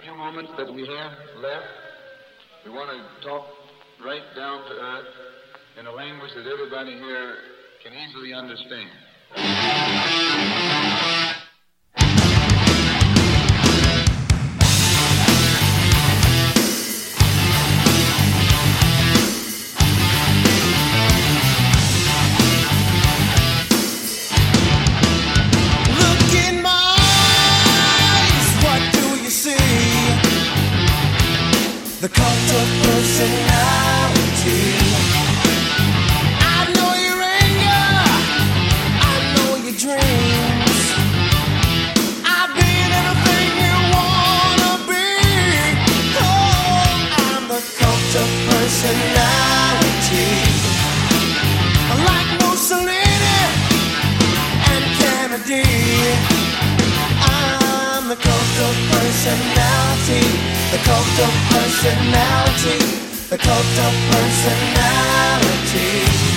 few moments that we have left, we want to talk right down to earth in a language that everybody here can easily understand. The cult of personality. I know your anger, I know your dreams. I've been everything you wanna be. Oh, I'm the cult of personality. Like Mussolini and Kennedy, I'm the cult of personality. The cult of personality, the cult of personality.